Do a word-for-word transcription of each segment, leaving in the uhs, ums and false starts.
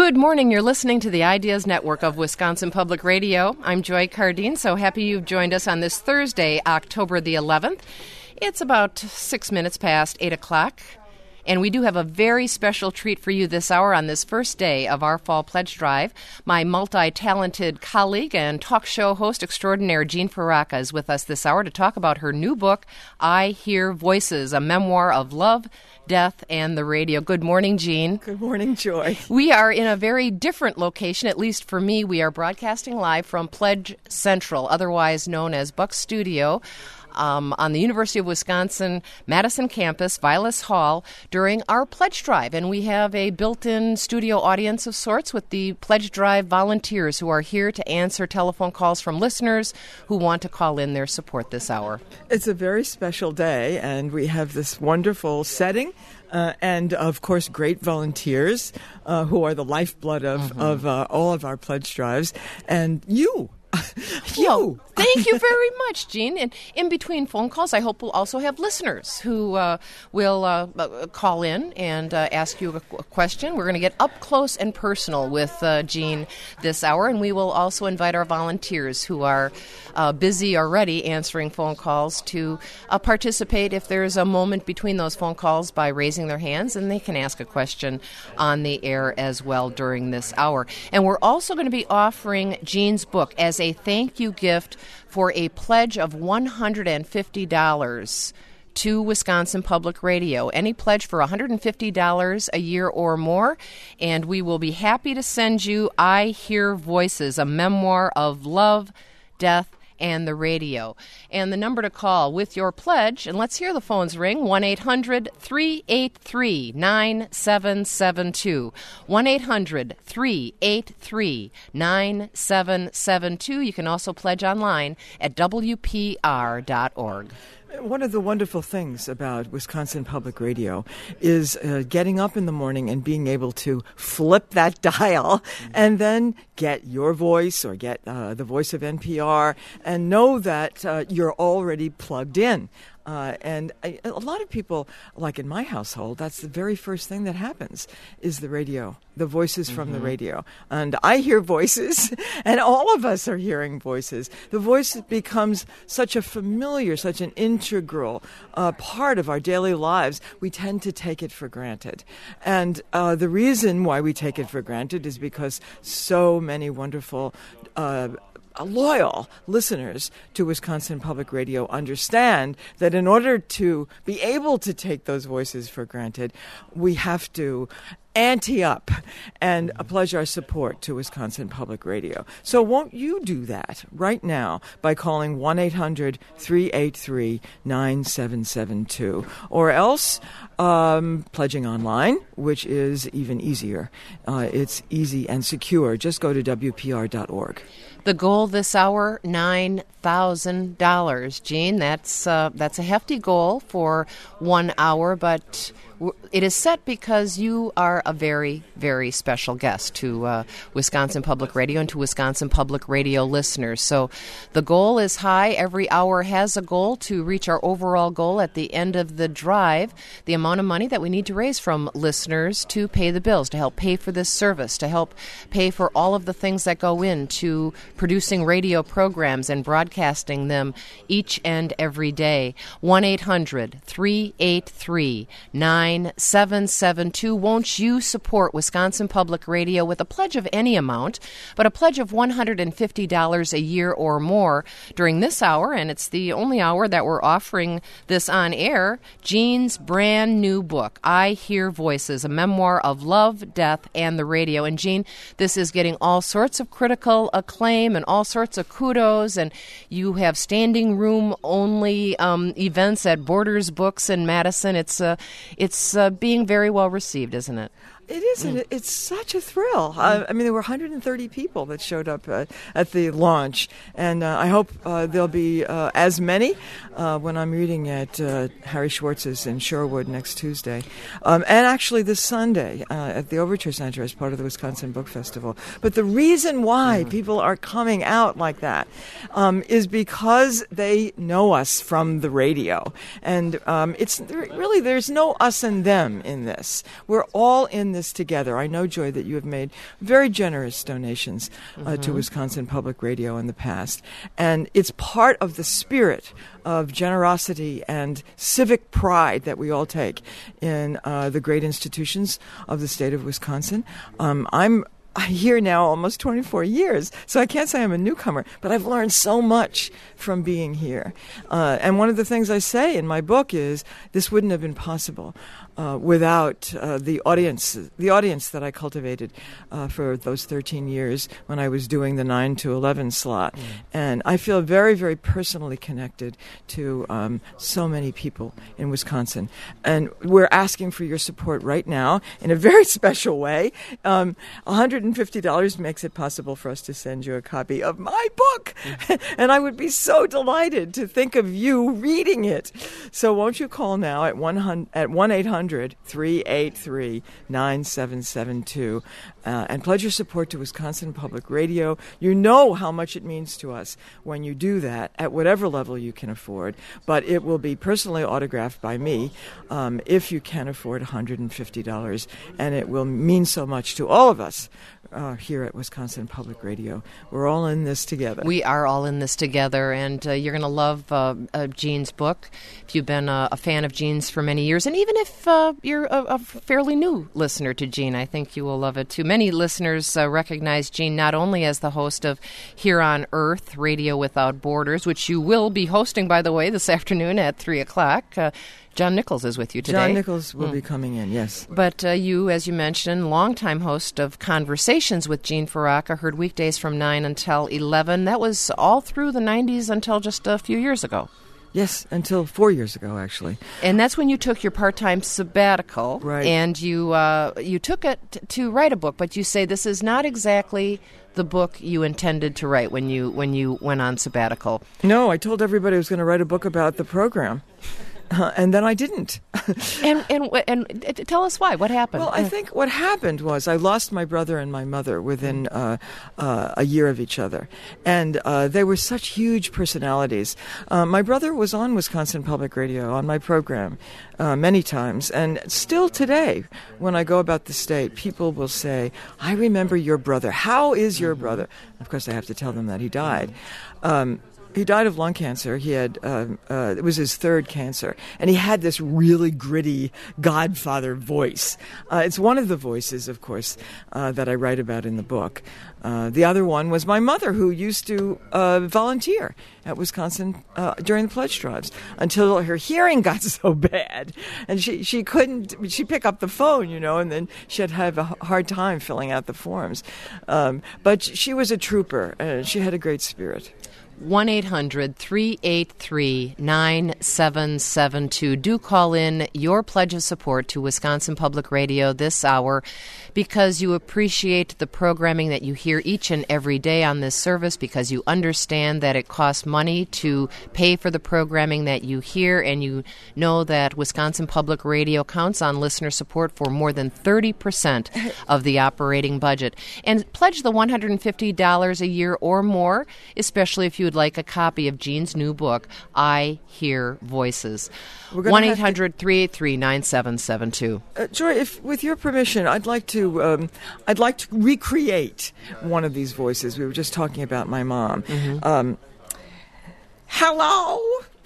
Good morning. You're listening to the Ideas Network of Wisconsin Public Radio. I'm Joy Cardine. So happy you've joined us on this Thursday, October the eleventh. It's about six minutes past eight o'clock. And we do have a very special treat for you this hour on this first day of our Fall Pledge Drive. My multi-talented colleague and talk show host extraordinaire, Jean Faraca, is with us this hour to talk about her new book, I Hear Voices, a memoir of love, death, and the radio. Good morning, Jean. Good morning, Joy. We are in a very different location, at least for me. We are broadcasting live from Pledge Central, otherwise known as Buck Studio, Um, on the University of Wisconsin Madison campus, Vilas Hall, during our Pledge Drive. And we have a built-in studio audience of sorts with the Pledge Drive volunteers who are here to answer telephone calls from listeners who want to call in their support this hour. It's a very special day, and we have this wonderful setting. Uh, and, of course, great volunteers uh, who are the lifeblood of, mm-hmm. of uh, all of our Pledge Drives. And you. you. Well, thank you very much, Jean. And in between phone calls, I hope we'll also have listeners who uh, will uh, call in and uh, ask you a question. We're going to get up close and personal with uh, Jean this hour, and we will also invite our volunteers who are uh, busy already answering phone calls to uh, participate if there's a moment between those phone calls by raising their hands, and they can ask a question on the air as well during this hour. And we're also going to be offering Jean's book as a thank you gift for a pledge of one hundred fifty dollars to Wisconsin Public Radio. Any pledge for one hundred fifty dollars a year or more, and we will be happy to send you I Hear Voices, a memoir of love, death, and the radio. And the number to call with your pledge, and let's hear the phones ring, one eight hundred three eight three nine seven seven two. one eight hundred three eight three nine seven seven two. You can also pledge online at W P R dot org. One of the wonderful things about Wisconsin Public Radio is uh, getting up in the morning and being able to flip that dial mm-hmm. and then get your voice or get uh, the voice of N P R and know that uh, you're already plugged in. Uh, and I, a lot of people, like in my household, that's the very first thing that happens is the radio, the voices mm-hmm. from the radio. And I hear voices, and all of us are hearing voices. The voice becomes such a familiar, such an integral uh, part of our daily lives, we tend to take it for granted. And uh, the reason why we take it for granted is because so many wonderful uh loyal listeners to Wisconsin Public Radio understand that in order to be able to take those voices for granted, we have to ante up and pledge our support to Wisconsin Public Radio. So won't you do that right now by calling one eight hundred three eight three nine seven seven two, or else um, pledging online, which is even easier. Uh, it's easy and secure. Just go to W P R dot org. The goal this hour, nine thousand dollars. Jean, that's uh, that's a hefty goal for one hour, but it is set because you are a very, very special guest to uh, Wisconsin Public Radio and to Wisconsin Public Radio listeners. So the goal is high. Every hour has a goal to reach our overall goal at the end of the drive, the amount of money that we need to raise from listeners to pay the bills, to help pay for this service, to help pay for all of the things that go into producing radio programs and broadcasting them each and every day. one eight hundred three eight three nine seven seven two. Won't you support Wisconsin Public Radio with a pledge of any amount, but a pledge of one hundred fifty dollars a year or more during this hour, and it's the only hour that we're offering this on air, Jean's brand new book, I Hear Voices, a memoir of love, death, and the radio. And Jean, this is getting all sorts of critical acclaim and all sorts of kudos, and you have standing room only um, events at Borders Books in Madison. It's uh, it's uh, being very well received, isn't it? It is. Mm. It's such a thrill. Mm. Uh, I mean, there were one hundred thirty people that showed up uh, at the launch, and uh, I hope uh, there'll be uh, as many uh, when I'm reading at uh, Harry Schwartz's in Sherwood next Tuesday, um, and actually this Sunday uh, at the Overture Center as part of the Wisconsin Book Festival. But the reason why mm. people are coming out like that um, is because they know us from the radio, and um, it's really there's no us and them in this. We're all in this together. I know, Joy, that you have made very generous donations uh, mm-hmm. to Wisconsin Public Radio in the past. And it's part of the spirit of generosity and civic pride that we all take in uh, the great institutions of the state of Wisconsin. Um, I'm here now almost twenty-four years, so I can't say I'm a newcomer, but I've learned so much from being here. Uh, and one of the things I say in my book is this wouldn't have been possible uh, without uh, the audience, the audience that I cultivated uh, for those thirteen years when I was doing the nine to eleven slot. Mm. And I feel very, very personally connected to um, so many people in Wisconsin. And we're asking for your support right now in a very special way. Um, one hundred fifty dollars makes it possible for us to send you a copy of my book. Mm-hmm. And I would be so delighted to think of you reading it. So won't you call now at one eight hundred, three eight three, nine seven seven two uh, and pledge your support to Wisconsin Public Radio. You know how much it means to us when you do that at whatever level you can afford. But it will be personally autographed by me um, if you can afford one hundred fifty dollars. And it will mean so much to all of us. Uh, here at Wisconsin Public Radio. We're all in this together. We are all in this together, and uh, you're going to love uh, uh, Jean's book if you've been uh, a fan of Jean's for many years, and even if uh, you're a, a fairly new listener to Jean, I think you will love it too. Many listeners uh, recognize Jean not only as the host of Here on Earth, Radio Without Borders, which you will be hosting, by the way, this afternoon at three o'clock. Uh, John Nichols is with you today. John Nichols will mm. be coming in, yes. But uh, you, as you mentioned, longtime host of Conversations with Jean Faraka, heard weekdays from nine until eleven. That was all through the nineties until just a few years ago. Yes, until four years ago, actually. And that's when you took your part-time sabbatical. Right. And you, uh, you took it t- to write a book, but you say this is not exactly the book you intended to write when you when you went on sabbatical. No, I told everybody I was going to write a book about the program. Uh, and then I didn't. and, and and tell us why. What happened? Well, I think what happened was I lost my brother and my mother within uh, uh, a year of each other. And uh, they were such huge personalities. Uh, my brother was on Wisconsin Public Radio, on my program, uh, many times. And still today, when I go about the state, people will say, I remember your brother. How is your brother? Of course, I have to tell them that he died. Um He died of lung cancer. He had uh, uh, it was his third cancer, and he had this really gritty Godfather voice. Uh, it's one of the voices, of course, uh, that I write about in the book. Uh, the other one was my mother, who used to uh, volunteer at Wisconsin uh, during the pledge drives until her hearing got so bad, and she she couldn't. She'd pick up the phone, you know, and then she'd have a hard time filling out the forms. Um, but she was a trooper, and she had a great spirit. one eight hundred, three eight three, nine seven seven two. Do call in your pledge of support to Wisconsin Public Radio this hour because you appreciate the programming that you hear each and every day on this service, because you understand that it costs money to pay for the programming that you hear, and you know that Wisconsin Public Radio counts on listener support for more than thirty percent of the operating budget. And pledge the one hundred fifty dollars a year or more, especially if you would like a copy of Jean's new book, I Hear Voices. one eight hundred, three eight three, nine seven seven two. Uh, Joy, if with your permission, I'd like to um, I'd like to recreate one of these voices. We were just talking about my mom. Mm-hmm. Um, hello.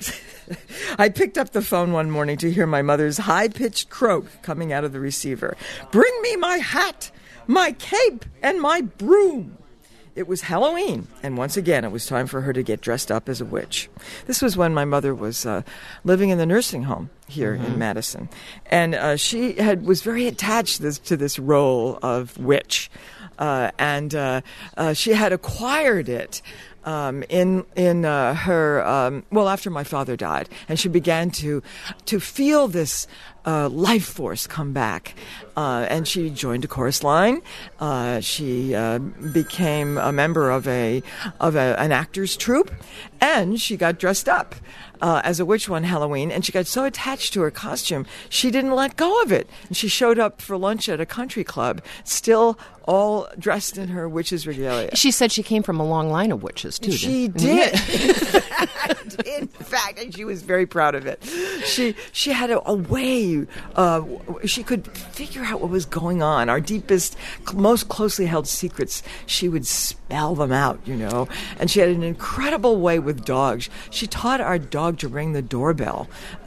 I picked up the phone one morning to hear my mother's high-pitched croak coming out of the receiver. Bring me my hat, my cape, and my broom. It was Halloween, and once again it was time for her to get dressed up as a witch. This was when my mother was uh, living in the nursing home here mm-hmm. in Madison, and uh, she had was very attached to this, to this role of witch, uh, and uh, uh, she had acquired it Um, in in uh, her um, well after my father died, and she began to to feel this uh, life force come back, uh, and she joined a chorus line. Uh, she uh, became a member of a of a, an actors troupe, and she got dressed up uh, as a witch one Halloween, and she got so attached to her costume she didn't let go of it, and she showed up for lunch at a country club still all dressed in her witch's regalia. She said she came from a long line of witches, too. She did. In fact, and she was very proud of it. She she had a, a way see, uh, she could figure out what was going on. Our deepest, most closely held secrets, she would spell them out, you know. And she had an incredible way with dogs. She taught our dog to ring the doorbell.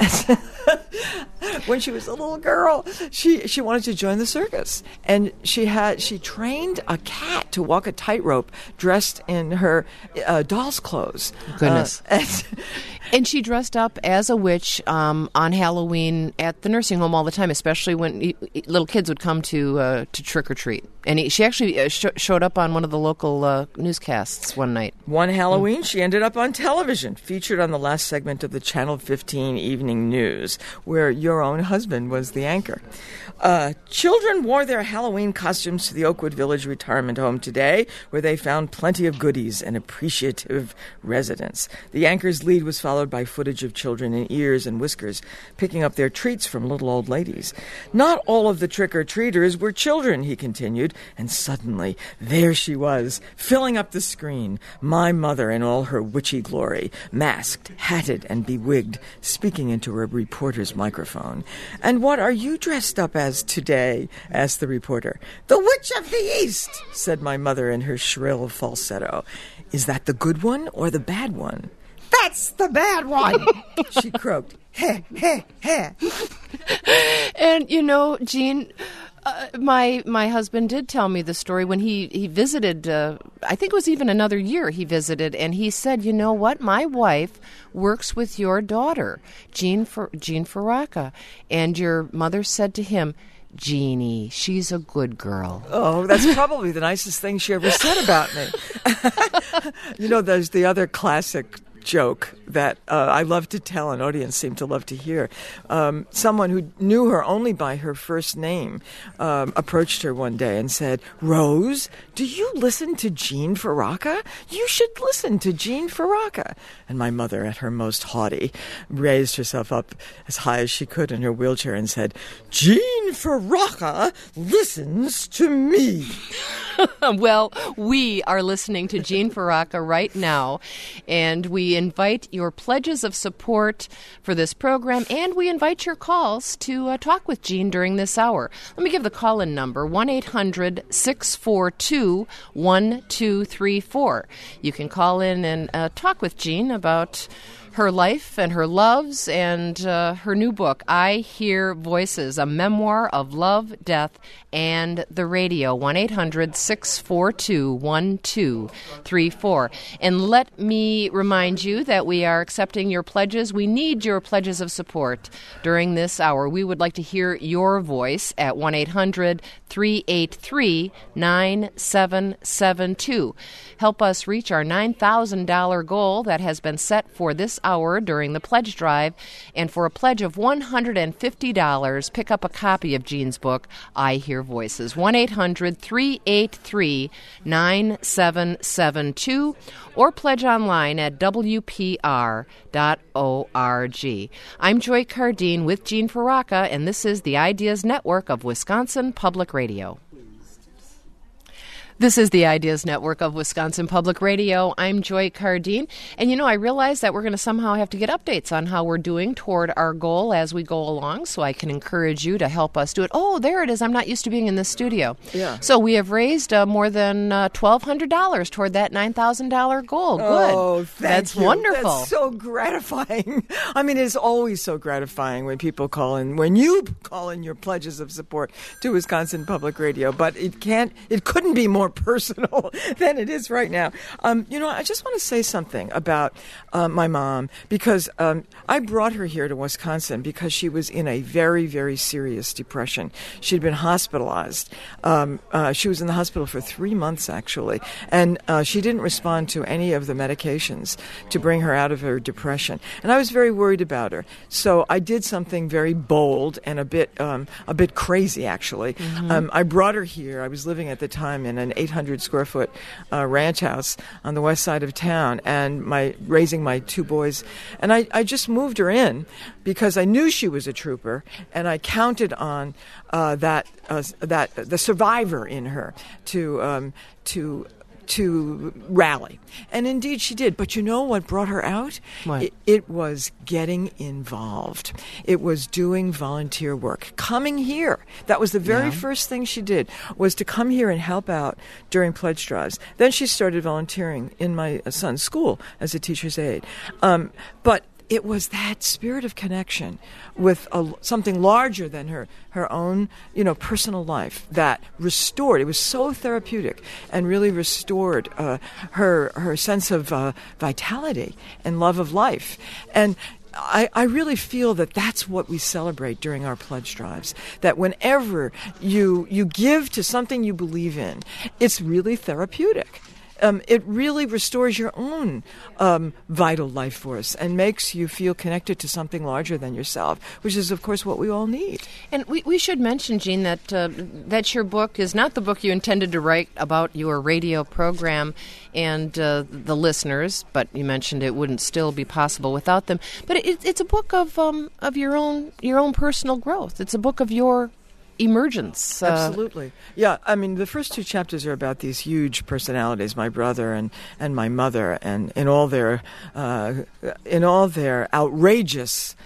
When she was a little girl, she, she wanted to join the circus. And she had she trained a cat to walk a tightrope dressed in her uh, doll's clothes. Goodness. Uh, and, And she dressed up as a witch um, on Halloween at the nursing home all the time, especially when he, little kids would come to uh, to trick or treat. And he, she actually uh, sh- showed up on one of the local uh, newscasts one night. One Halloween, mm. she ended up on television, featured on the last segment of the Channel fifteen Evening News, where your own husband was the anchor. Uh, children wore their Halloween costumes to the Oakwood Village retirement home today, where they found plenty of goodies and appreciative residents. The anchor's lead was followed by footage of children in ears and whiskers picking up their treats from little old ladies. Not all of the trick-or-treaters were children, he continued, and suddenly there she was, filling up the screen, my mother in all her witchy glory, masked, hatted, and bewigged, speaking into a reporter's microphone. "And what are you dressed up as today?" asked the reporter. "The Witch of the East," said my mother in her shrill falsetto. "Is that the good one or the bad one?" "That's the bad one," she croaked. Heh, heh, heh. And, you know, Jean, uh, my my husband did tell me the story when he, he visited, uh, I think it was even another year he visited, and he said, you know what, my wife works with your daughter, Jean, Fer- Jean Faraka, and your mother said to him, Jeannie, she's a good girl. Oh, that's probably the nicest thing she ever said about me. You know, there's the other classic joke that uh, I love to tell, and audience seem to love to hear. Um, someone who knew her only by her first name um, approached her one day and said, "Rose, do you listen to Jean Faraka? You should listen to Jean Faraka." And my mother, at her most haughty, raised herself up as high as she could in her wheelchair and said, "Jean Faraka listens to me." Well, we are listening to Jean Faraka right now, and we invite your pledges of support for this program, and we invite your calls to uh, talk with Jean during this hour. Let me give the call-in number, one eight hundred six four two one two three four. You can call in and uh, talk with Jean about her life and her loves and uh, her new book, I Hear Voices, a memoir of love, death, and the radio, one eight hundred six four two one two three four. And let me remind you that we are accepting your pledges. We need your pledges of support during this hour. We would like to hear your voice at one eight hundred three eight three nine seven seven two. Help us reach our nine thousand dollars goal that has been set for this hour during the pledge drive. And for a pledge of one hundred fifty dollars, pick up a copy of Jean's book, I Hear Voices. one eight hundred three eight three nine seven seven two, or pledge online at w p r dot org. I'm Joy Cardine with Jean Faraka, and this is the Ideas Network of Wisconsin Public Radio. This is the Ideas Network of Wisconsin Public Radio. I'm Joy Cardine. And, you know, I realize that we're going to somehow have to get updates on how we're doing toward our goal as we go along, so I can encourage you to help us do it. Oh, there it is. I'm not used to being in this studio. Yeah. So we have raised uh, more than uh, twelve hundred dollars toward that nine thousand dollars goal. Good. Oh, thank That's you. wonderful. That's so gratifying. I mean, it's always so gratifying when people call in, when you call in your pledges of support to Wisconsin Public Radio. But it can't, it couldn't be more personal than it is right now. Um, you know, I just want to say something about uh, my mom, because um, I brought her here to Wisconsin because she was in a very, very serious depression. She'd been hospitalized. Um, uh, she was in the hospital for three months, actually, and uh, she didn't respond to any of the medications to bring her out of her depression. And I was very worried about her. So I did something very bold and a bit, um, a bit crazy, actually. Mm-hmm. Um, I brought her here. I was living at the time in an eight hundred square foot uh, ranch house on the west side of town, and my raising my two boys. And I, I just moved her in because I knew she was a trooper, and I counted on uh, that uh, that the survivor in her to um, to to rally. And indeed she did. But you know what brought her out? What? It, it was getting involved. It was doing volunteer work. Coming here. That was the very Yeah. first thing she did, was to come here and help out during pledge drives. Then she started volunteering in my son's school as a teacher's aide. Um, but it was that spirit of connection with a, something larger than her, her own, you know, personal life that restored. It was so therapeutic and really restored uh, her her sense of uh, vitality and love of life. And I, I really feel that that's what we celebrate during our pledge drives. That whenever you you give to something you believe in, it's really therapeutic. Um, it really restores your own um, vital life force and makes you feel connected to something larger than yourself, which is, of course, what we all need. And we, we should mention, Jean, that uh, that your book is not the book you intended to write about your radio program and uh, the listeners, but you mentioned it wouldn't still be possible without them. But it, it's a book of um, of your own your own personal growth. It's a book of your emergence. Uh, Absolutely. Yeah, I mean, the first two chapters are about these huge personalities, my brother and, and my mother, and in all their uh, in all their outrageousness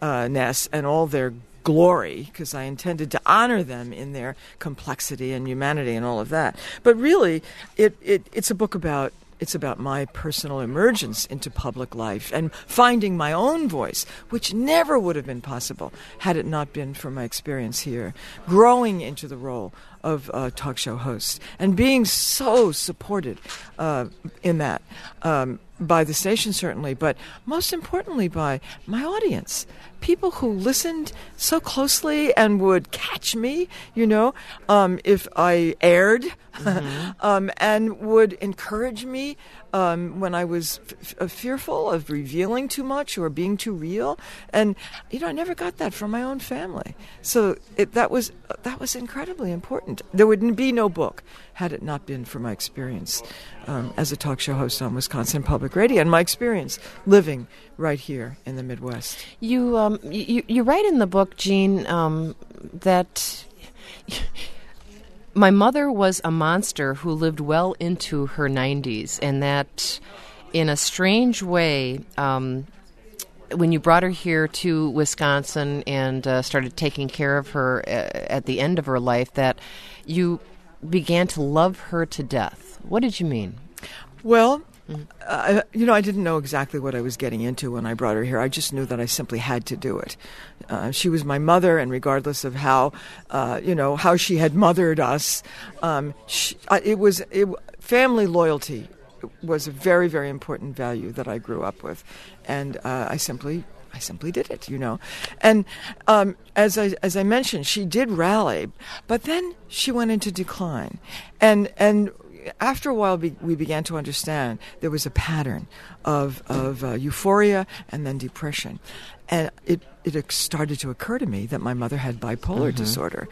uh, and all their glory, because I intended to honor them in their complexity and humanity and all of that. But really, it, it it's a book about It's about my personal emergence into public life and finding my own voice, which never would have been possible had it not been for my experience here, growing into the role of a talk show host and being so supported uh, in that um, by the station, certainly, but most importantly by my audience. People who listened so closely and would catch me, you know, um, if I aired, mm-hmm. um, and would encourage me um, when I was f- f- fearful of revealing too much or being too real. And, you know, I never got that from my own family. So it, that was that was incredibly important. There would be no book had it not been for my experience um, as a talk show host on Wisconsin Public Radio and my experience living right here in the Midwest. You um, you, you write in the book, Jean, um, that my mother was a monster who lived well into her nineties, and that in a strange way, um, when you brought her here to Wisconsin and uh, started taking care of her uh, at the end of her life, that you began to love her to death. What did you mean? Well, Uh, you know, I didn't know exactly what I was getting into when I brought her here. I just knew that I simply had to do it. Uh, she was my mother, and regardless of how, uh, you know, how she had mothered us, um, she, uh, it was it, family loyalty was a very, very important value that I grew up with, and uh, I simply. I simply did it, you know. And um, as I as I mentioned, she did rally, but then she went into decline, and and. After a while, be, we began to understand there was a pattern of of uh, euphoria and then depression, and it it started to occur to me that my mother had bipolar mm-hmm. disorder,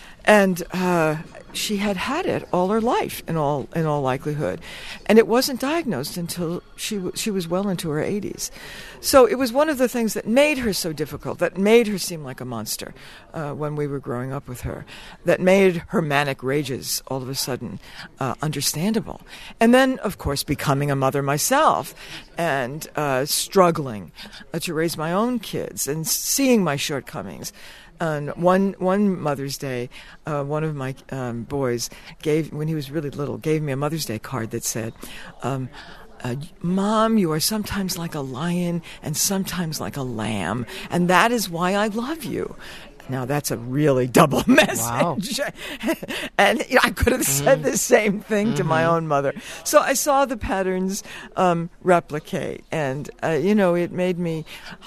and uh, she had had it all her life, in all in all likelihood, and it wasn't diagnosed until she w- she was well into her eighties. So it was one of the things that made her so difficult, that made her seem like a monster uh, when we were growing up with her, that made her manic rages all of a sudden uh, understandable. And then, of course, becoming a mother myself and uh, struggling uh, to raise my own kids and seeing my shortcomings. And one one Mother's Day, uh, one of my um, boys gave, when he was really little, gave me a Mother's Day card that said, um, uh, Mom, you are sometimes like a lion and sometimes like a lamb, and that is why I love you. Now, that's a really double message. Wow. And you know, I could have mm. said the same thing mm-hmm. to my own mother. So I saw the patterns um, replicate, and, uh, you know, it made me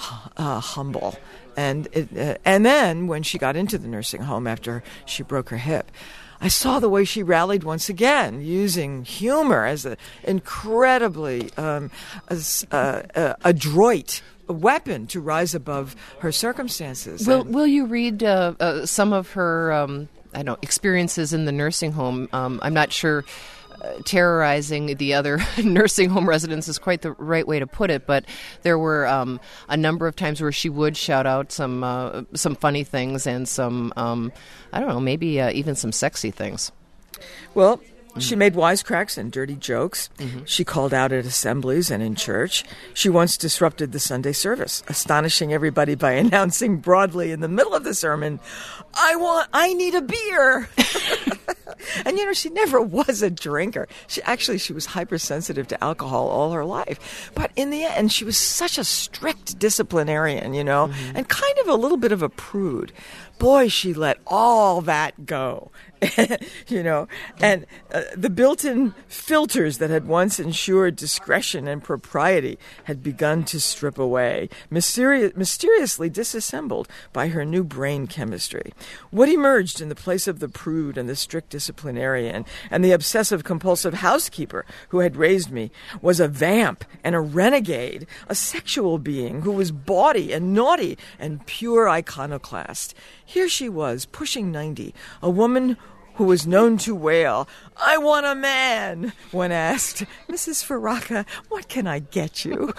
uh, humble. And it, uh, and then when she got into the nursing home after she broke her hip, I saw the way she rallied once again, using humor as an incredibly um, as, uh, uh, adroit weapon to rise above her circumstances. Will and, Will you read uh, uh, some of her, um, I don't know, experiences in the nursing home? Um, I'm not sure. Uh, terrorizing the other nursing home residents is quite the right way to put it, but there were um, a number of times where she would shout out some uh, some funny things and some, um, I don't know, maybe uh, even some sexy things. Well, She made wisecracks and dirty jokes. Mm-hmm. She called out at assemblies and in church. She once disrupted the Sunday service, astonishing everybody by announcing broadly in the middle of the sermon, I want, I need a beer. And, you know, she never was a drinker. She actually, she was hypersensitive to alcohol all her life. But in the end, she was such a strict disciplinarian, you know, mm-hmm. and kind of a little bit of a prude. Boy, she let all that go. You know, and uh, the built-in filters that had once ensured discretion and propriety had begun to strip away, mysteri- mysteriously disassembled by her new brain chemistry. What emerged in the place of the prude and the strict disciplinarian and the obsessive-compulsive housekeeper who had raised me was a vamp and a renegade, a sexual being who was bawdy and naughty and pure iconoclast. Here she was, pushing ninety, a woman who was known to wail, I want a man, when asked, Missus Faraka, what can I get you?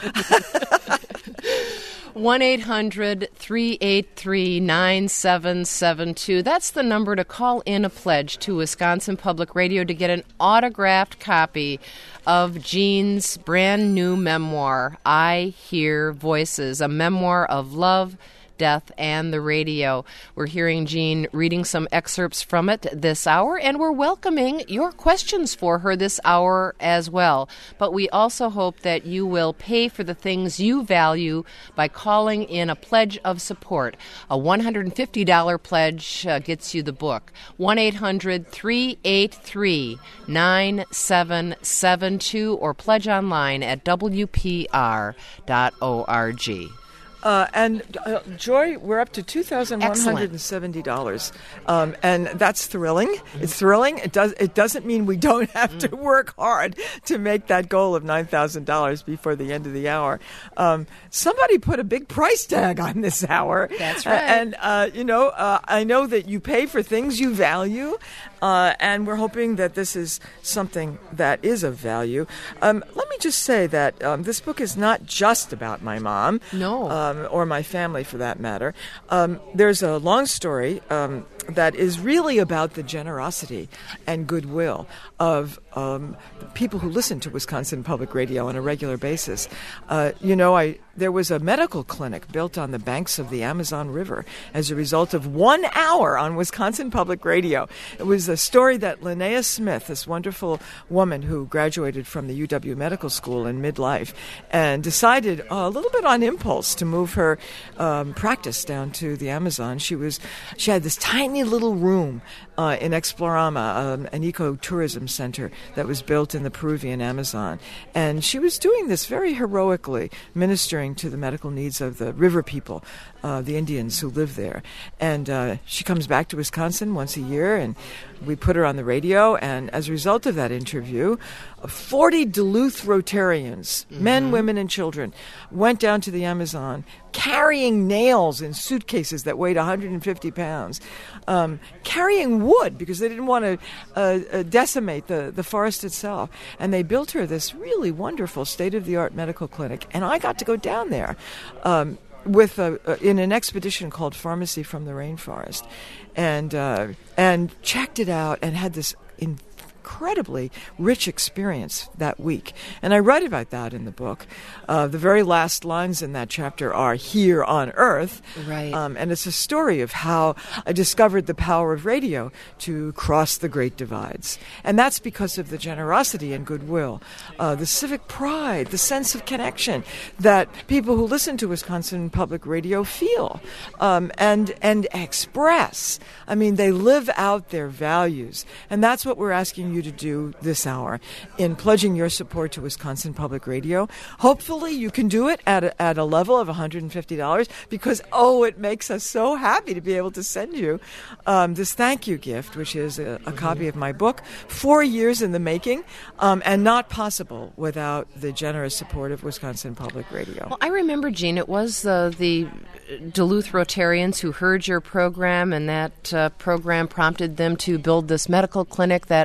one eight hundred three eight three nine seven seven two. That's the number to call in a pledge to Wisconsin Public Radio to get an autographed copy of Jean's brand new memoir, I Hear Voices, a memoir of love, death, and the radio. We're hearing Jean reading some excerpts from it this hour, and we're welcoming your questions for her this hour as well. But we also hope that you will pay for the things you value by calling in a pledge of support. A one hundred fifty dollars pledge uh, gets you the book. one eight hundred three eight three nine seven seven two or pledge online at w p r dot org. Uh, and uh, Joy, we're up to two thousand one hundred seventy dollars, um, and that's thrilling. Mm-hmm. It's thrilling. It does. It doesn't mean we don't have mm-hmm. to work hard to make that goal of nine thousand dollars before the end of the hour. Um, somebody put a big price tag on this hour. That's right. Uh, and uh, you know, uh, I know that you pay for things you value. Uh, and we're hoping that this is something that is of value. Um, let me just say that um, this book is not just about my mom. No. Um, or my family, for that matter. Um, there's a long story um, that is really about the generosity and goodwill of um, the people who listen to Wisconsin Public Radio on a regular basis. Uh, you know, I there was a medical clinic built on the banks of the Amazon River as a result of one hour on Wisconsin Public Radio. It was a story that Linnea Smith, this wonderful woman who graduated from the U W Medical School in midlife, and decided uh, a little bit on impulse to move her um, practice down to the Amazon. She was she had this tiny little room uh, in Explorama, um, an ecotourism center that was built in the Peruvian Amazon. And she was doing this very heroically, ministering to the medical needs of the river people, uh, the Indians who live there. And uh, she comes back to Wisconsin once a year, and we put her on the radio. And as a result of that interview, forty Duluth Rotarians, mm-hmm. men, women, and children, went down to the Amazon carrying nails in suitcases that weighed one hundred fifty pounds, um, carrying wood because they didn't want to uh, uh, decimate the, the forest itself. And they built her this really wonderful state-of-the-art medical clinic. And I got to go down there um, with a, uh, in an expedition called Pharmacy from the Rainforest, and uh, and checked it out and had this in incredibly rich experience that week. And I write about that in the book. Uh, the very last lines in that chapter are here on Earth. Right. Um, and it's a story of how I discovered the power of radio to cross the great divides. And that's because of the generosity and goodwill, uh, the civic pride, the sense of connection that people who listen to Wisconsin Public Radio feel um, and, and express. I mean, they live out their values. And that's what we're asking you to do this hour in pledging your support to Wisconsin Public Radio. Hopefully you can do it at a, at a level of one hundred fifty dollars because, oh, it makes us so happy to be able to send you um, this thank you gift, which is a, a mm-hmm. copy of my book, four years in the making, um, and not possible without the generous support of Wisconsin Public Radio. Well, I remember, Jean, it was uh, the Duluth Rotarians who heard your program, and that uh, program prompted them to build this medical clinic that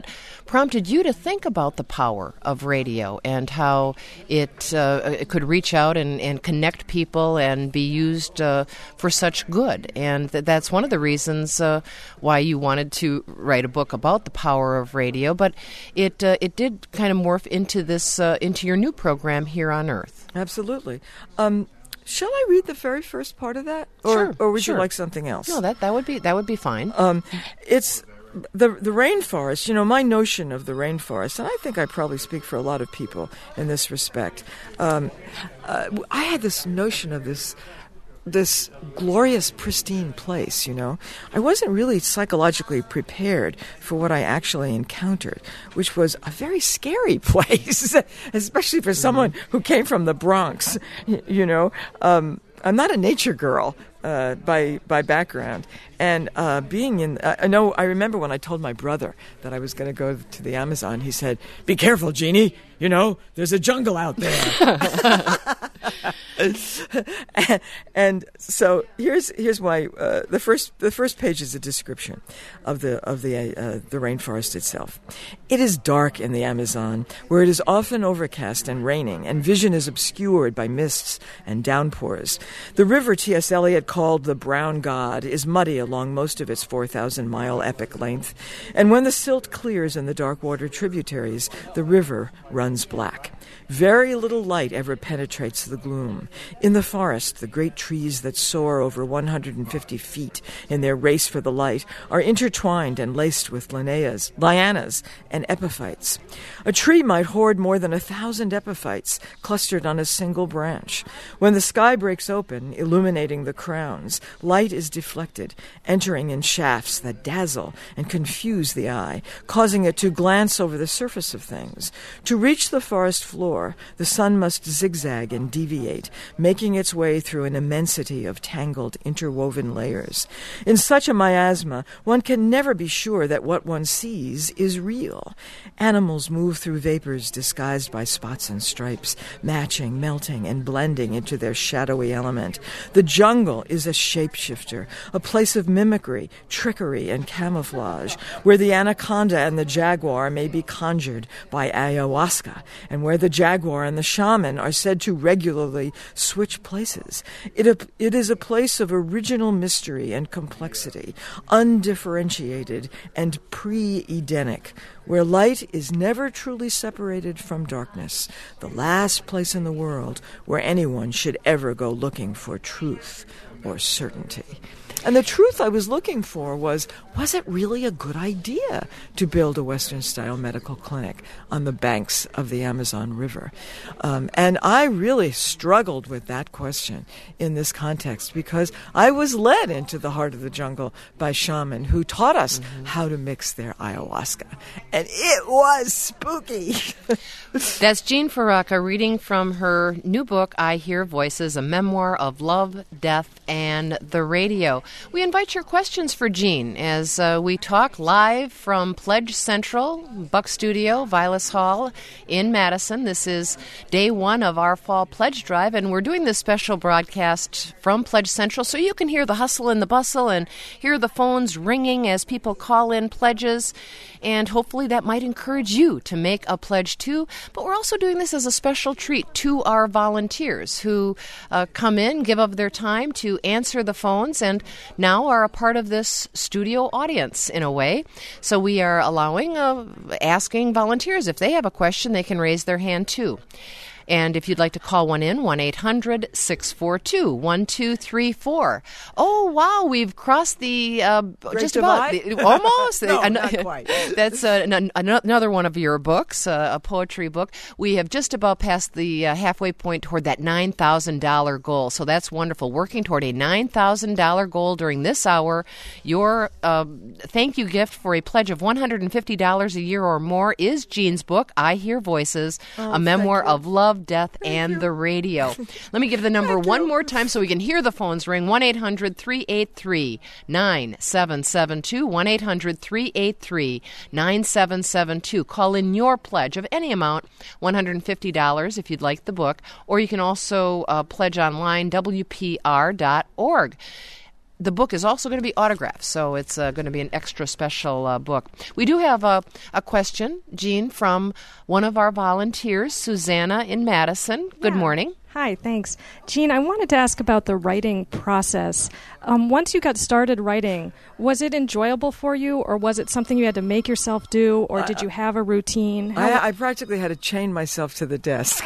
prompted you to think about the power of radio and how it, uh, it could reach out and, and connect people and be used uh, for such good. And th- that's one of the reasons uh, why you wanted to write a book about the power of radio. But it uh, it did kind of morph into this uh, into your new program here on Earth. Absolutely. Um, shall I read the very first part of that, or Sure, or would sure. you like something else? No, that that would be that would be fine. Um, it's the the rainforest. You know, my notion of the rainforest, and I think I probably speak for a lot of people in this respect. Um, uh, I had this notion of this. this glorious, pristine place, you know. I wasn't really psychologically prepared for what I actually encountered, which was a very scary place, especially for someone who came from the Bronx, y- you know. Um, I'm not a nature girl uh, by by background, and uh, being in, uh, I know. I remember when I told my brother that I was going to go to the Amazon. He said, "Be careful, Jeannie. You know, there's a jungle out there." and, and so here's here's why uh, the first the first page is a description of the of the uh, the rainforest itself. It is dark in the Amazon, where it is often overcast and raining, and vision is obscured by mists and downpours. The river T S. Eliot called the Brown God is muddy along most of its four thousand mile epic length, and when the silt clears in the dark water tributaries, the river runs black. Very little light ever penetrates the gloom. In the forest, the great trees that soar over one hundred fifty feet in their race for the light are intertwined and laced with lianas, lianas and epiphytes. A tree might hoard more than a thousand epiphytes clustered on a single branch. When the sky breaks open, illuminating the crowns, light is deflected, entering in shafts that dazzle and confuse the eye, causing it to glance over the surface of things. To reach the forest floor, the sun must zigzag and deviate, making its way through an immensity of tangled, interwoven layers. In such a miasma, one can never be sure that what one sees is real. Animals move through vapors disguised by spots and stripes, matching, melting, and blending into their shadowy element. The jungle is a shapeshifter, a place of mimicry, trickery, and camouflage, where the anaconda and the jaguar may be conjured by ayahuasca, and where the jaguar and the shaman are said to regularly switch places. It, it is a place of original mystery and complexity, undifferentiated and pre-Edenic, where light is never truly separated from darkness, the last place in the world where anyone should ever go looking for truth or certainty. And the truth I was looking for was, was it really a good idea to build a Western-style medical clinic on the banks of the Amazon River? Um, and I really struggled with that question in this context because I was led into the heart of the jungle by shaman who taught us mm-hmm. how to mix their ayahuasca. And it was spooky. That's Jean Faraca reading from her new book, I Hear Voices, a memoir of love, death, and the radio. We invite your questions for Jean as uh, we talk live from Pledge Central, Buck Studio, Vilas Hall in Madison. This is day one of our fall pledge drive, and we're doing this special broadcast from Pledge Central so you can hear the hustle and the bustle and hear the phones ringing as people call in pledges. And hopefully that might encourage you to make a pledge too. But we're also doing this as a special treat to our volunteers who uh, come in, give of their time to answer the phones, and now are a part of this studio audience in a way. So we are allowing, uh, asking volunteers if they have a question, they can raise their hand too. And if you'd like to call one in, one eight hundred six four two one two three four. Oh, wow, we've crossed the, uh, just about, the, almost. no, an- not quite. That's uh, an- another one of your books, uh, a poetry book. We have just about passed the uh, halfway point toward that nine thousand dollars goal. So that's wonderful. Working toward a nine thousand dollars goal during this hour. Your uh, thank you gift for a pledge of one hundred fifty dollars a year or more is Jean's book, I Hear Voices, oh, a memoir of love, death, Thank and you. the radio. Let me give the number Thank one you. more time so we can hear the phones ring. one eight hundred three eight three nine seven seven two. one eight hundred three eight three nine seven seven two. Call in your pledge of any amount, one hundred fifty dollars if you'd like the book, or you can also uh, pledge online, W P R dot org. the book is also going to be autographed, so it's uh, going to be an extra special uh, book. We do have a, a question, Jean, from one of our volunteers, Susanna in Madison. Good yeah. morning. Hi, thanks. Jean, I wanted to ask about the writing process. Um, once you got started writing, was it enjoyable for you, or was it something you had to make yourself do, or did you have a routine? How I, I practically had to chain myself to the desk.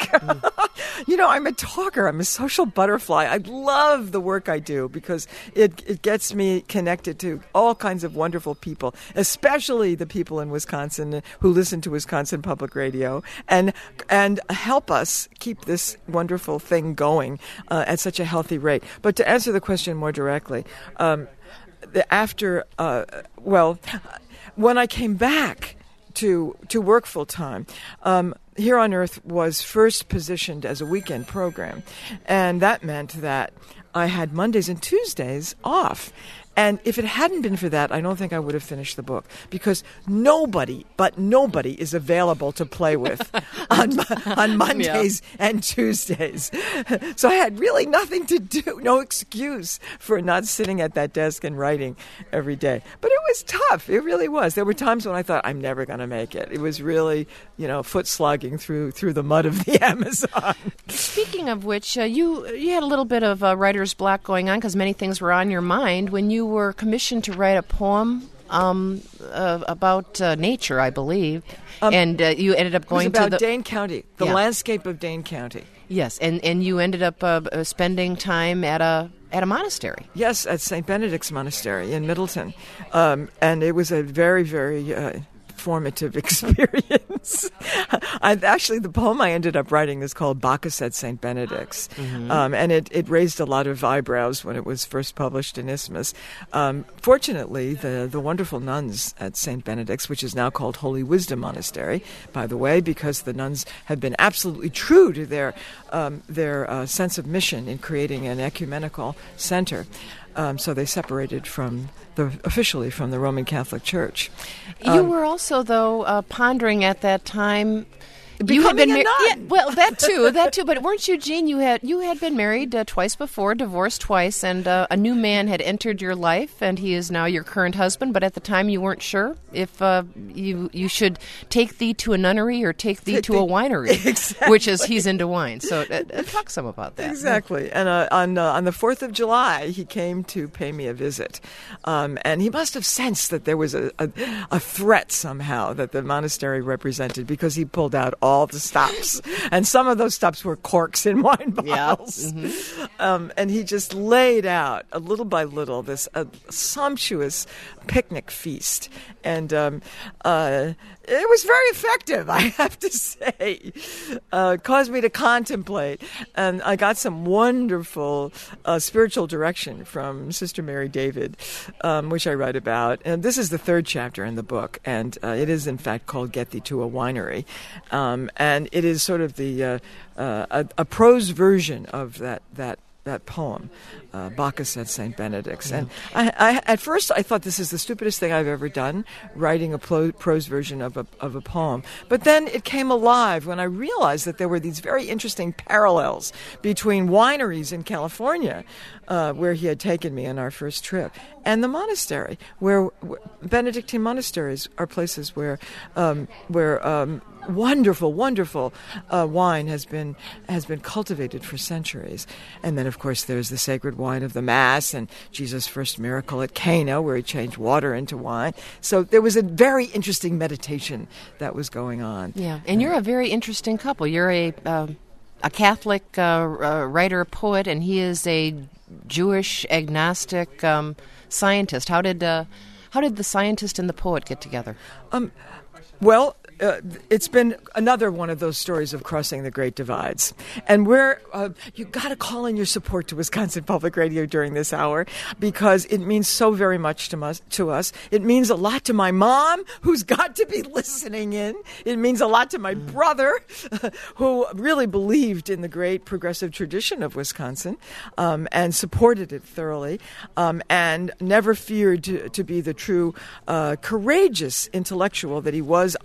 You know, I'm a talker. I'm a social butterfly. I love the work I do because it, it gets me connected to all kinds of wonderful people, especially the people in Wisconsin who listen to Wisconsin Public Radio and and help us keep this wonderful thing going uh, at such a healthy rate. But to answer the question more directly, um, the, after, uh, well, when I came back to to work full time, um, Here on Earth was first positioned as a weekend program, and that meant that I had Mondays and Tuesdays off. And if it hadn't been for that, I don't think I would have finished the book, because nobody, but nobody, is available to play with on on Mondays yeah. and Tuesdays. So I had really nothing to do, no excuse for not sitting at that desk and writing every day. But it was tough. It really was. There were times when I thought, I'm never going to make it. It was really, you know, foot slogging through through the mud of the Amazon. Speaking of which, uh, you you had a little bit of uh, writer's block going on because many things were on your mind when you were commissioned to write a poem um, uh, about uh, nature, I believe, um, and uh, you ended up going it was about to the Dane County, the yeah. landscape of Dane County. Yes, and, and you ended up uh, spending time at a at a monastery. Yes, at Saint Benedict's Monastery in Middleton, um, and it was a very, very uh, formative experience. I, actually, the poem I ended up writing is called Bacchus at Saint Benedict's, mm-hmm. um, and it, it raised a lot of eyebrows when it was first published in Isthmus. Um, fortunately, the, the wonderful nuns at Saint Benedict's, which is now called Holy Wisdom Monastery, by the way, because the nuns have been absolutely true to their, um, their uh, sense of mission in creating an ecumenical center. Um, so they separated from the officially from the Roman Catholic Church. Um, you were also, though, uh, pondering at that time. You had been married. Yeah, well, that too, that too. But weren't you, Jean? You had you had been married uh, twice before, divorced twice, and uh, a new man had entered your life, and he is now your current husband. But at the time, you weren't sure if uh, you you should take thee to a nunnery or take thee to a winery, exactly. which is he's into wine. So uh, uh, talk some about that. Exactly. And uh, on uh, on the fourth of July, he came to pay me a visit, um, and he must have sensed that there was a, a a threat somehow that the monastery represented, because he pulled out all all the stops, and some of those stops were corks in wine bottles. Yeah. Mm-hmm. Um, and he just laid out, a little by little, this uh, sumptuous picnic feast, and um, uh, it was very effective, I have to say. Uh, caused me to contemplate, and I got some wonderful uh, spiritual direction from Sister Mary David, um, which I write about. And this is the third chapter in the book, and uh, it is in fact called Get Thee to a Winery. Um, and it is sort of the uh, uh, a, a prose version of that that that poem, uh, Bacchus at Saint Benedict's. Yeah. And I, I, at first I thought, this is the stupidest thing I've ever done, writing a plo- prose version of a, of a poem. But then it came alive when I realized that there were these very interesting parallels between wineries in California, uh, where he had taken me on our first trip, and the monastery, where, where Benedictine monasteries are places where um, where um, wonderful, wonderful uh, wine has been has been cultivated for centuries. And then, of course, there's the sacred wine of the Mass and Jesus' first miracle at Cana, where he changed water into wine. So there was a very interesting meditation that was going on. Yeah, and you're a very interesting couple. You're a uh, a Catholic uh, uh, writer, poet, and he is a Jewish agnostic um, scientist. How did uh, how did the scientist and the poet get together? Um, well. Uh, it's been another one of those stories of crossing the great divides. And we're, uh, you got to call in your support to Wisconsin Public Radio during this hour, because it means so very much to us, to us. It means a lot to my mom, who's got to be listening in. It means a lot to my brother, who really believed in the great progressive tradition of Wisconsin, um, and supported it thoroughly, um, and never feared to, to be the true, uh, courageous intellectual that he was on the radio.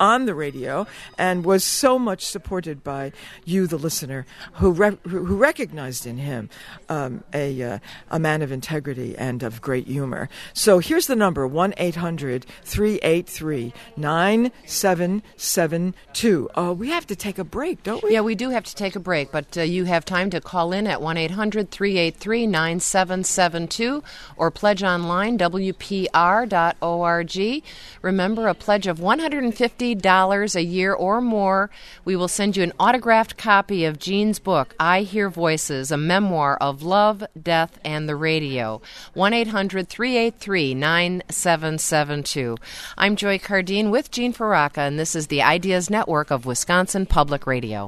radio, and was so much supported by you, the listener, who re- who recognized in him um, a uh, a man of integrity and of great humor. So here's the number: one eight hundred three eight three nine seven seven two. Uh, we have to take a break, don't we? Yeah, we do have to take a break, but uh, you have time to call in at one eight hundred three eight three nine seven seven two or pledge online, W P R dot org. Remember, a pledge of one hundred fifty dollars a year or more, we will send you an autographed copy of Jean's book, I Hear Voices, a memoir of love, death, and the radio. one eight hundred three eight three nine seven seven two. I'm Joy Cardine with Jean Faraca, and this is the Ideas Network of Wisconsin Public Radio.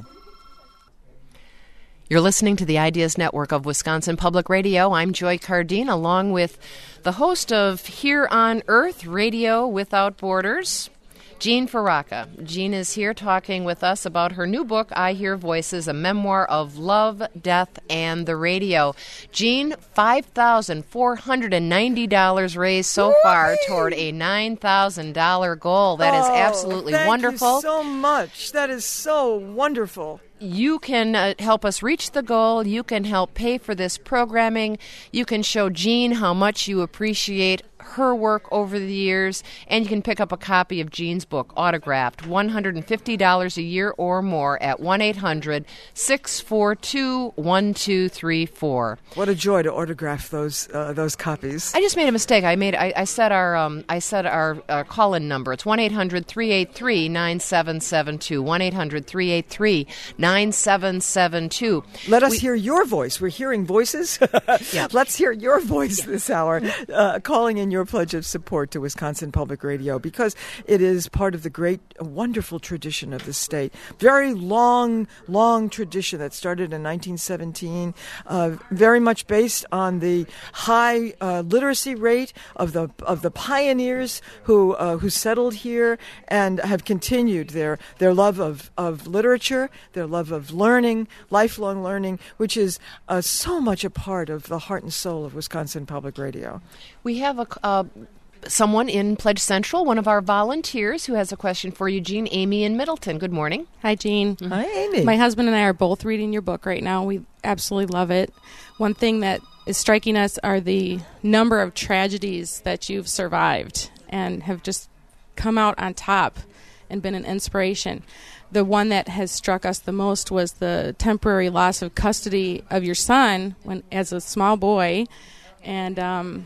You're listening to the Ideas Network of Wisconsin Public Radio. I'm Joy Cardine, along with the host of Here on Earth, Radio Without Borders, Jean Faraca. Jean is here talking with us about her new book, I Hear Voices, a memoir of love, death, and the radio. Jean, five thousand four hundred ninety dollars raised so Whee! far toward a nine thousand dollars goal. That is Oh, absolutely thank wonderful. you so much. That is so wonderful. You can uh, help us reach the goal. You can help pay for this programming. You can show Jean how much you appreciate her work over the years, and you can pick up a copy of Jean's book, autographed, one hundred fifty dollars a year or more at one eight hundred six four two one two three four. What a joy to autograph those uh, those copies. I just made a mistake. I made I, I said our um, I said our uh, call-in number. It's one eight hundred three eight three nine seven seven two. one eight hundred three eight three nine seven seven two. Let us we, hear your voice. We're hearing voices. Yeah. Let's hear your voice this hour, uh, calling in your pledge of support to Wisconsin Public Radio, because it is part of the great, wonderful tradition of the state. Very long, long tradition that started in nineteen seventeen, uh, very much based on the high uh, literacy rate of the of the pioneers who uh, who settled here and have continued their their love of, of literature, their love of learning, lifelong learning, which is uh, so much a part of the heart and soul of Wisconsin Public Radio. We have a uh, someone in Pledge Central, one of our volunteers, who has a question for you, Jean. Amy in Middleton. Good morning. Hi, Jean. Hi, Amy. My husband and I are both reading your book right now. We absolutely love it. One thing that is striking us are the number of tragedies that you've survived and have just come out on top and been an inspiration. The one that has struck us the most was the temporary loss of custody of your son when, as a small boy, and um,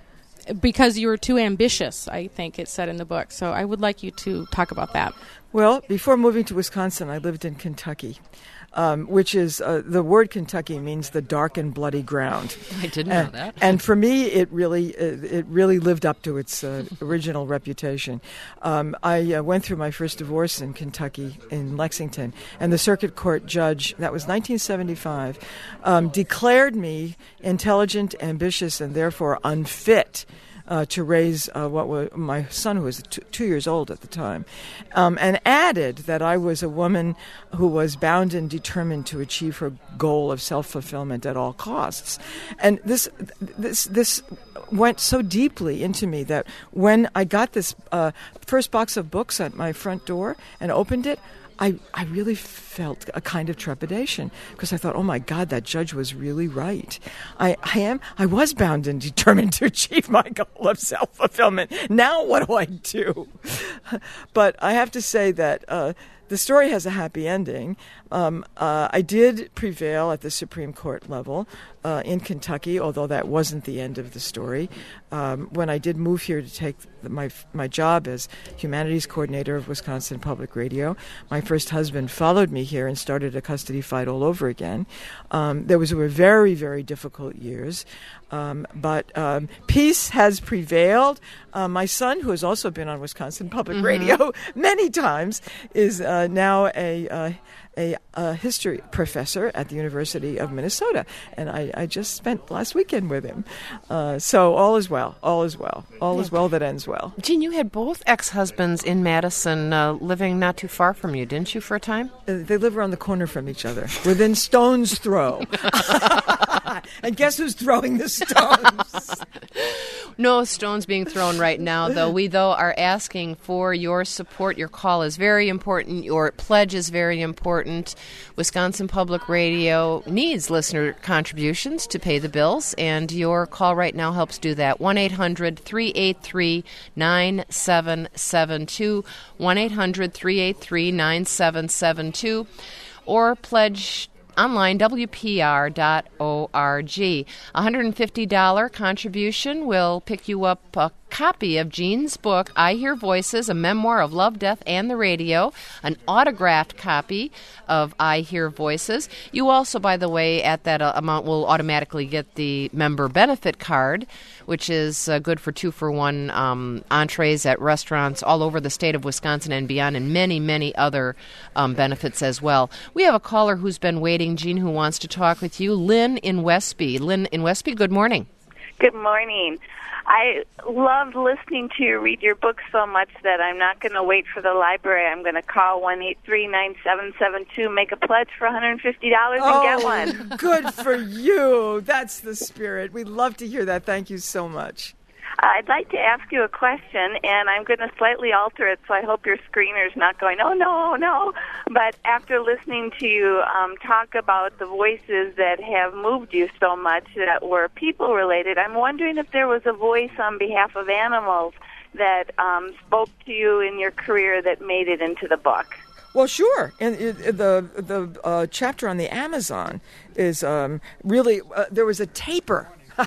because you were too ambitious, I think it said in the book. So I would like you to talk about that. Well, before moving to Wisconsin, I lived in Kentucky, um, which is, uh, the word Kentucky means the dark and bloody ground. I didn't Uh, know that. And for me, it really uh, it really lived up to its uh, original reputation. Um, I uh, went through my first divorce in Kentucky, in Lexington, and the circuit court judge, that was nineteen seventy-five, um, declared me intelligent, ambitious, and therefore unfit Uh, to raise uh, what was my son, who was t- two years old at the time, um, and added that I was a woman who was bound and determined to achieve her goal of self-fulfillment at all costs. And this this this went so deeply into me that when I got this uh, first box of books at my front door and opened it, I, I really felt a kind of trepidation, because I thought, oh my God, that judge was really right. I, I am I was bound and determined to achieve my goal of self-fulfillment. Now what do I do? But I have to say that uh, the story has a happy ending. Um, uh, I did prevail at the Supreme Court level uh, in Kentucky, although that wasn't the end of the story. Um, when I did move here to take my my job as humanities coordinator of Wisconsin Public Radio, my first husband followed me here and started a custody fight all over again. Um, there was were very, very difficult years, um, but um, peace has prevailed. Uh, my son, who has also been on Wisconsin Public Mm-hmm. Radio many times, is uh, now a uh, A, a history professor at the University of Minnesota, and I, I just spent last weekend with him. Uh, so all is well, all is well, all is well that ends well. Jean, you had both ex-husbands in Madison uh, living not too far from you, didn't you, for a time? Uh, they live around the corner from each other, within stone's throw. And guess who's throwing the stones? No stones being thrown right now, though. We, though, are asking for your support. Your call is very important. Your pledge is very important. Wisconsin Public Radio needs listener contributions to pay the bills, and your call right now helps do that. one eight hundred three eight three nine seven seven two, one eight hundred three eight three nine seven seven two, or pledge online, W P R dot org. A one hundred fifty dollars contribution will pick you up a copy of Jean's book, I Hear Voices, a memoir of love, death, and the radio, an autographed copy of I Hear Voices. You also, by the way, at that uh, amount will automatically get the member benefit card, which is uh, good for two-for-one um, entrees at restaurants all over the state of Wisconsin and beyond, and many, many other um, benefits as well. We have a caller who's been waiting, Jean, who wants to talk with you. Lynn in Westby. Lynn in Westby, good morning. Good morning. I loved listening to you read your book so much that I'm not going to wait for the library. I'm going to call one eight three nine seven seven two, make a pledge for one hundred fifty dollars and oh, get one. Good for you. That's the spirit. We'd love to hear that. Thank you so much. I'd like to ask you a question, and I'm going to slightly alter it, so I hope your screener's not going, oh, no, no. But after listening to you um, talk about the voices that have moved you so much that were people-related, I'm wondering if there was a voice on behalf of animals that um, spoke to you in your career that made it into the book. Well, sure. And it, the the uh, chapter on the Amazon is um, really, uh, there was a tapir.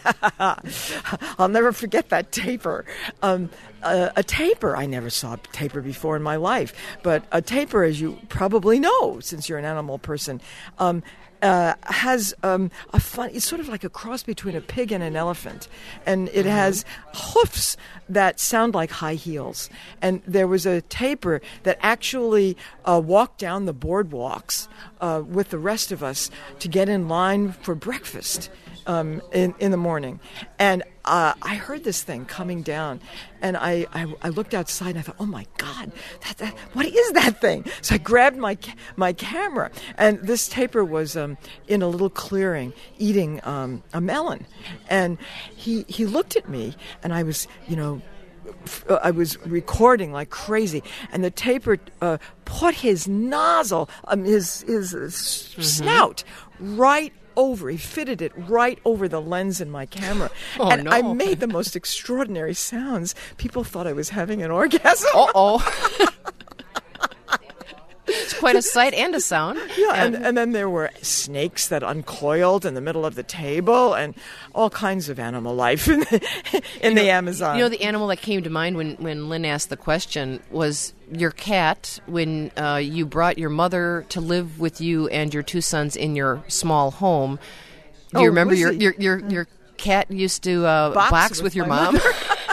I'll never forget that tapir. Um, uh, a tapir, I never saw a tapir before in my life, but a tapir, as you probably know, since you're an animal person, um, uh, has um, a fun. It's sort of like a cross between a pig and an elephant, and it has hoofs that sound like high heels. And there was a tapir that actually uh, walked down the boardwalks uh, with the rest of us to get in line for breakfast. Um, in, in the morning. And uh, I heard this thing coming down, and I, I, I looked outside, and I thought, oh, my God, that, that, what is that thing? So I grabbed my my camera, and this tapir was um, in a little clearing eating um, a melon. And he, he looked at me, and I was, you know, I was recording like crazy, and the tapir uh, put his nozzle, um, his, his uh, mm-hmm. snout right over. He fitted it right over the lens in my camera. Oh, and no. I made the most extraordinary sounds. People thought I was having an orgasm. Uh-oh. It's quite a sight and a sound. Yeah, and, and then there were snakes that uncoiled in the middle of the table, and all kinds of animal life in the, in you the know, Amazon. You know, the animal that came to mind when, when Lynn asked the question was your cat, when uh, you brought your mother to live with you and your two sons in your small home. Do you Oh, remember was your, it- your, your, your cat used to uh, Box box with with your my mom?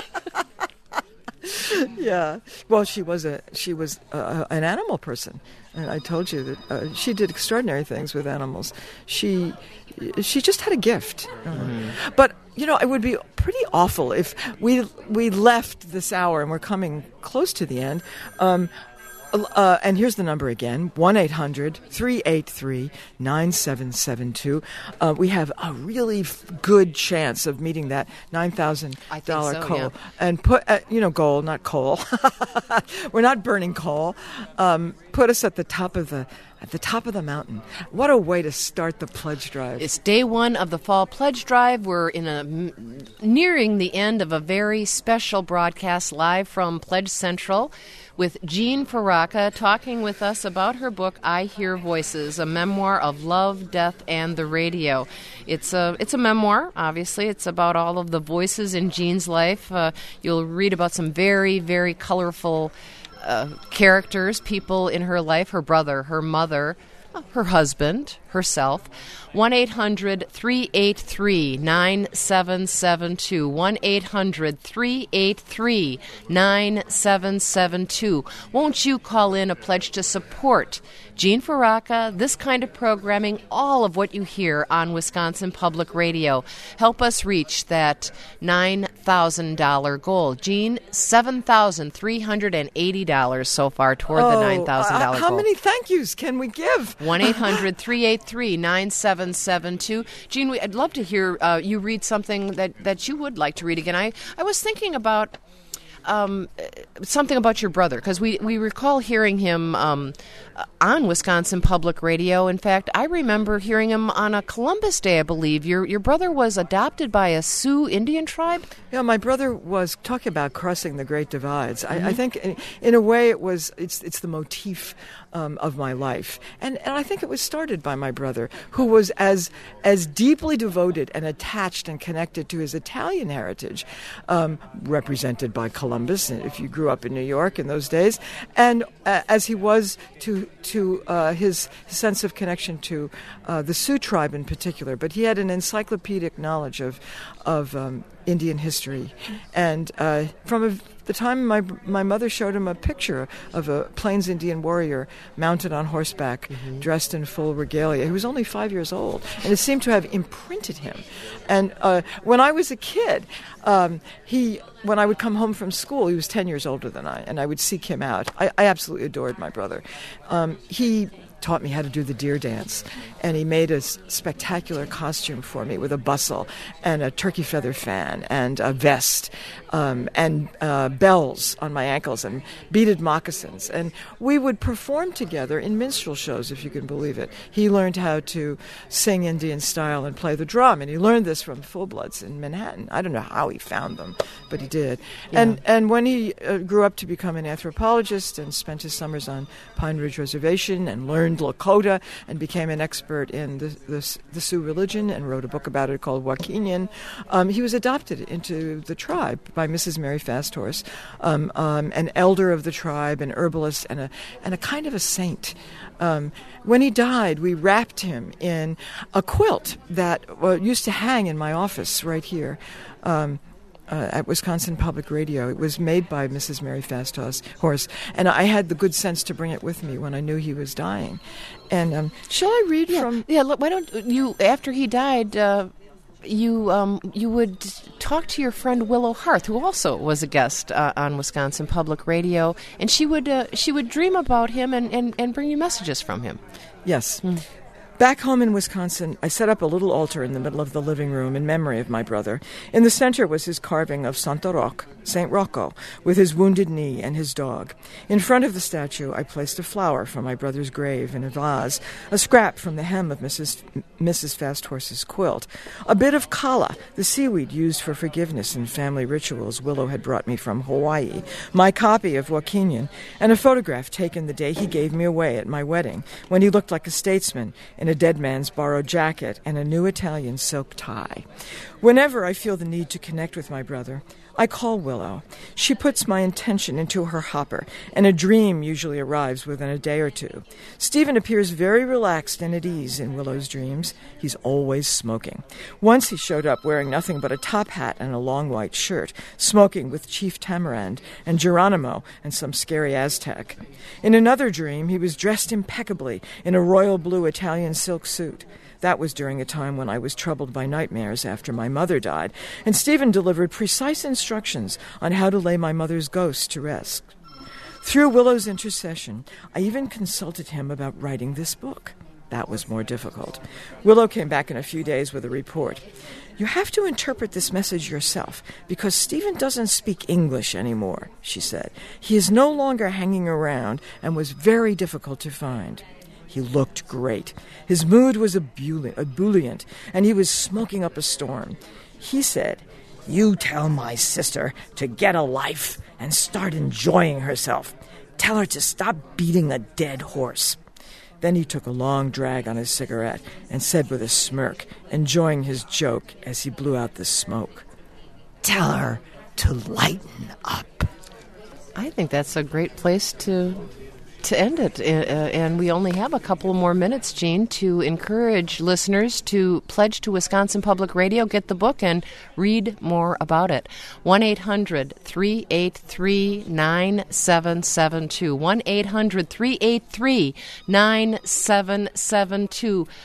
Yeah. Well, she was a she was uh, an animal person, and I told you that uh, she did extraordinary things with animals. She she just had a gift. Uh, Mm-hmm. But you know, it would be pretty awful if we we left this hour, and we're coming close to the end. Um, Uh, and here's the number again, one eight hundred three eight three nine seven seven two. Uh, we have a really f- good chance of meeting that nine thousand dollars I think so, goal. yeah. And put, uh, you know, goal, not coal. We're not burning coal. Um, put us at the top of the at the top of the mountain. What a way to start the pledge drive. It's day one of the Fall Pledge Drive. We're in a nearing the end of a very special broadcast live from Pledge Central with Jean Faraca talking with us about her book, I Hear Voices, a memoir of love, death, and the radio. It's a it's a memoir, obviously. It's about all of the voices in Jean's life. Uh, you'll read about some very, very colorful uh, characters, people in her life, her brother, her mother, her husband, herself. one eight hundred three eight three nine seven seven two. one eight hundred three eight three nine seven seven two. Won't you call in a pledge to support Jean Faraca, this kind of programming, all of what you hear on Wisconsin Public Radio? Help us reach that nine thousand dollars goal. Jean, seven thousand three hundred eighty dollars so far toward the nine thousand dollars uh, how goal. many thank yous can we give? one eight hundred three eight eight three, nine seven seven two. Jean, we, I'd love to hear uh, you read something that, that you would like to read again. I, I was thinking about um, something about your brother, because we, we recall hearing him um, on Wisconsin Public Radio. In fact, I remember hearing him on a Columbus Day, I believe. Your your brother was adopted by a Sioux Indian tribe? Yeah, my brother was talking about crossing the Great Divides. Mm-hmm. I, I think, in, in a way, it was it's it's the motif um, of my life, and and I think it was started by my brother, who was as as deeply devoted and attached and connected to his Italian heritage, um, represented by Columbus, if you grew up in New York in those days, and uh, as he was to to uh, his sense of connection to uh, the Sioux tribe in particular. But he had an encyclopedic knowledge of of um, Indian history, and uh, from a, the time my my mother showed him a picture of a Plains Indian warrior mounted on horseback, mm-hmm. dressed in full regalia. He was only five years old, and it seemed to have imprinted him. And uh, when I was a kid, um, he when I would come home from school, he was ten years older than I, and I would seek him out. I, I absolutely adored my brother. Um, he taught me how to do the deer dance, and he made a s- spectacular costume for me with a bustle and a turkey feather fan and a vest um, and uh, bells on my ankles and beaded moccasins. And we would perform together in minstrel shows, if you can believe it. He learned how to sing Indian style and play the drum, and he learned this from Full-Bloods in Manhattan. I don't know how he found them, but he did. Yeah. And and when he uh, grew up to become an anthropologist and spent his summers on Pine Ridge Reservation and learned Lakota and became an expert in the, the, the Sioux religion and wrote a book about it called Wakinian, um, he was adopted into the tribe by Missus Mary Fasthorse, um, um, an elder of the tribe, an herbalist, and a and a kind of a saint. Um, when he died, we wrapped him in a quilt that uh, used to hang in my office right here. Um, Uh, at Wisconsin Public Radio. It was made by Missus Mary Fasthorse, and I had the good sense to bring it with me when I knew he was dying. And um, shall I read yeah, from? Yeah. Look, why don't you? After he died, uh, you um, you would talk to your friend Willow Harth, who also was a guest uh, on Wisconsin Public Radio, and she would uh, she would dream about him and, and, and bring you messages from him. Yes. Mm. Back home in Wisconsin, I set up a little altar in the middle of the living room in memory of my brother. In the center was his carving of Santo Roque, Saint Rocco, with his wounded knee and his dog. In front of the statue, I placed a flower from my brother's grave in a vase, a scrap from the hem of Missus Missus Fasthorse's quilt, a bit of kala, the seaweed used for forgiveness in family rituals Willow had brought me from Hawaii, my copy of Wakinian, and a photograph taken the day he gave me away at my wedding, when he looked like a statesman in a dead man's borrowed jacket and a new Italian silk tie. Whenever I feel the need to connect with my brother, I call Willow. She puts my intention into her hopper, and a dream usually arrives within a day or two. Stephen appears very relaxed and at ease in Willow's dreams. He's always smoking. Once he showed up wearing nothing but a top hat and a long white shirt, smoking with Chief Tamarand and Geronimo and some scary Aztec. In another dream, he was dressed impeccably in a royal blue Italian silk suit. That was during a time when I was troubled by nightmares after my mother died, and Stephen delivered precise instructions on how to lay my mother's ghost to rest. Through Willow's intercession, I even consulted him about writing this book. That was more difficult. Willow came back in a few days with a report. You have to interpret this message yourself, because Stephen doesn't speak English anymore, she said. He is no longer hanging around and was very difficult to find. He looked great. His mood was ebullient, and he was smoking up a storm. He said, "You tell my sister to get a life and start enjoying herself. Tell her to stop beating a dead horse." Then he took a long drag on his cigarette and said with a smirk, enjoying his joke as he blew out the smoke, "Tell her to lighten up." I think that's a great place to to end it. Uh, and we only have a couple more minutes, Jean, to encourage listeners to pledge to Wisconsin Public Radio, get the book, and read more about it. one eight hundred three eight three nine seven seven two. one eight hundred three eight three nine seven seven two.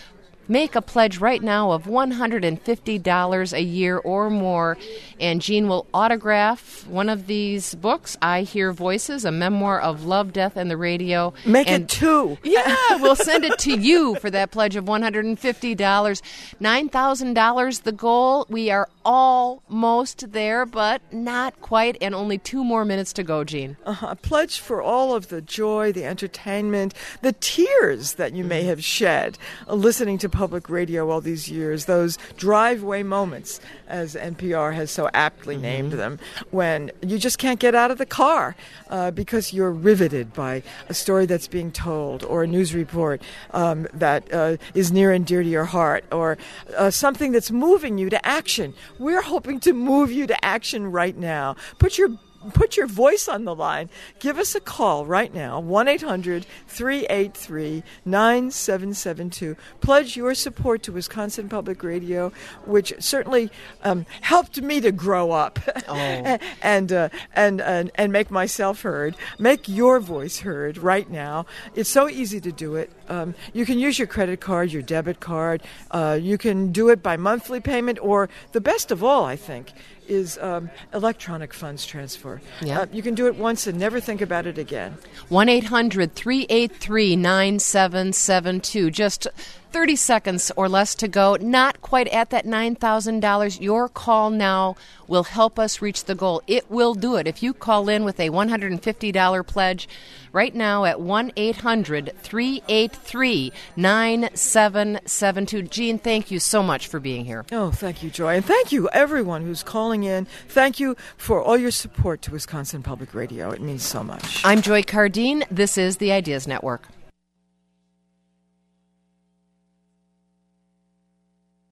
Make a pledge right now of one hundred fifty dollars a year or more, and Jean will autograph one of these books, I Hear Voices, a memoir of love, death, and the radio. Make and it two. Yeah, we'll send it to you for that pledge of one hundred fifty dollars. nine thousand dollars the goal. We are almost there, but not quite, and only two more minutes to go, Jean. Uh-huh. Pledge for all of the joy, the entertainment, the tears that you may have shed uh, listening to public radio all these years, those driveway moments, as N P R has so aptly mm-hmm. named them, when you just can't get out of the car uh, because you're riveted by a story that's being told, or a news report um, that uh, is near and dear to your heart, or uh, something that's moving you to action. We're hoping to move you to action right now. Put your Put your voice on the line. Give us a call right now, one eight hundred three eight three nine seven seven two. Pledge your support to Wisconsin Public Radio, which certainly um, helped me to grow up oh. and, uh, and, and, and make myself heard. Make your voice heard right now. It's so easy to do it. Um, you can use your credit card, your debit card. Uh, you can do it by monthly payment, or the best of all, I think, is um, electronic funds transfer. Yeah. Uh, you can do it once and never think about it again. one eight hundred three eight three nine seven seven two. Just thirty seconds or less to go. Not quite at that nine thousand dollars. Your call now will help us reach the goal. It will do it. If you call in with a one hundred fifty dollars pledge right now at one eight hundred three eight three nine seven seven two. Jean, thank you so much for being here. Oh, thank you, Joy. And thank you, everyone who's calling in. Thank you for all your support to Wisconsin Public Radio. It means so much. I'm Joy Cardine. This is the Ideas Network.